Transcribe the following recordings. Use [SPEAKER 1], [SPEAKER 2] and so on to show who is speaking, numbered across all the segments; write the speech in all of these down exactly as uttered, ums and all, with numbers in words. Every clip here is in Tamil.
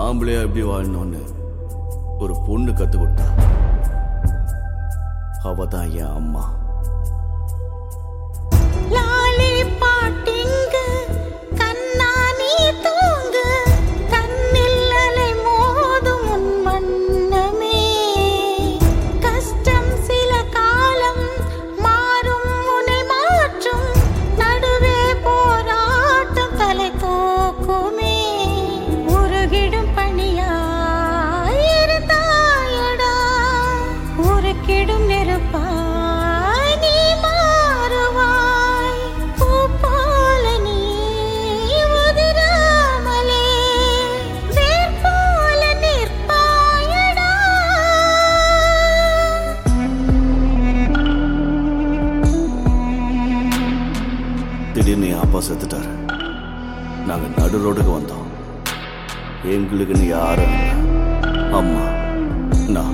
[SPEAKER 1] ஆம்பளையா எப்படி வாழணும்னு ஒரு பொண்ணு கத்து கொடுத்தா. அவ தான் என் அம்மா.
[SPEAKER 2] லாலி பாட்டிங்கு கண்ணா நீ தூங்கு, கண்ணில் அலை மோதும் உன் வண்ணமே. கஷ்டம் சில காலம் மாறும் உன்னை மாற்றும், நடுவே போராட்டம் தலை தூக்குமே. உருகிடும் பணியாய் இருந்தாயடா, உருக்கிடும் நெருப்பாய் நீ மாறுவாய். பூ போல நீ உதிராமலே வேர் போல நிற்பாயடா.
[SPEAKER 1] திடீர்னு என் அப்பா செத்துட்டாரு. நாங்க நடு ரோடுக்கு வந்தோம். எங்களுக்குன்னு யாரும் இல்லை. அம்மா நான்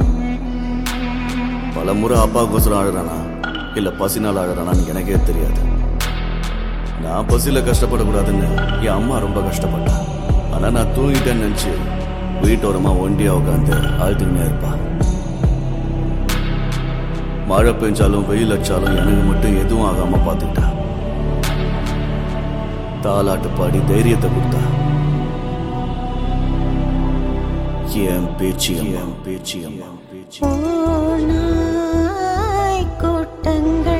[SPEAKER 1] பல முறை அப்பாவுக்கோசரம் அழுறானா இல்ல பசினால் அழுறானான்னு எனக்கே தெரியாது. நான் பசியில கஷ்டப்படக்கூடாதுன்னு என் அம்மா ரொம்ப கஷ்டப்பட்டா. ஆனா நான் தூங்கிட்டேன்னு நினைச்சு வீட்டோரமா ஒண்டியா உட்காந்து அழுதுன்னே இருப்பா. மழை பெஞ்சாலும் வெயில் அடிச்சாலும் எனக்கு மட்டும் எதுவும் ஆகாம பார்த்துக்கிட்டா. தாலாட்டு பாடி தைரியத்தை கொடுத்தா. என் பேச்சியம் பேச்சியம் பேச்சியம்
[SPEAKER 2] ஓநாய் கூட்டங்கள்